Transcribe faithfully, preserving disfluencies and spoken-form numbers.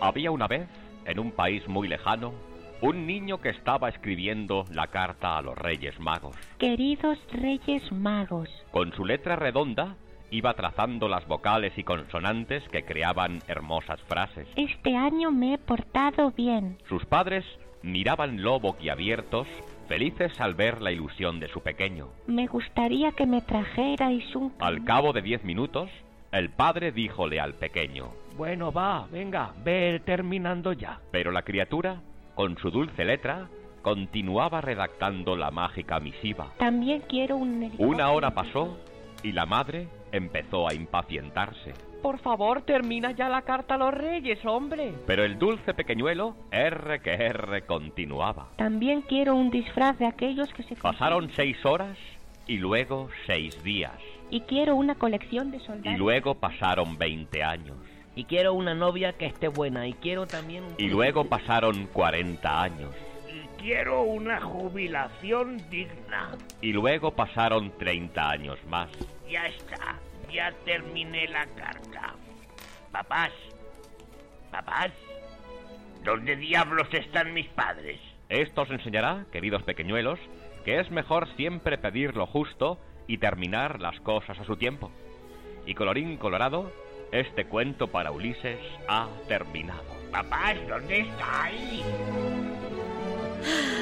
Había una vez, en un país muy lejano, un niño que estaba escribiendo la carta a los Reyes Magos. Queridos Reyes Magos. Con su letra redonda iba trazando las vocales y consonantes que creaban hermosas frases. Este año me he portado bien. Sus padres mirábanlo boquiabiertos, felices al ver la ilusión de su pequeño. Me gustaría que me trajerais un... Al cabo de diez minutos, el padre díjole al pequeño: Bueno, va, venga, ve terminando ya. Pero la criatura, con su dulce letra, continuaba redactando la mágica misiva. También quiero un... Una hora pasó y la madre empezó a impacientarse. Por favor, termina ya la carta a los reyes, hombre. Pero el dulce pequeñuelo, R que R, continuaba. También quiero un disfraz de aquellos que se... Pasaron seis horas y luego seis días. Y quiero una colección de soldados. Y luego pasaron veinte años. Y quiero una novia que esté buena. Y quiero también... Y luego pasaron cuarenta años. Y quiero una jubilación digna. Y luego pasaron treinta años más. Ya está, ya terminé la carta. Papás, papás, ¿dónde diablos están mis padres? Esto os enseñará, queridos pequeñuelos, que es mejor siempre pedir lo justo y terminar las cosas a su tiempo. Y colorín colorado, este cuento para Ulises ha terminado. Papás, ¿dónde estáis?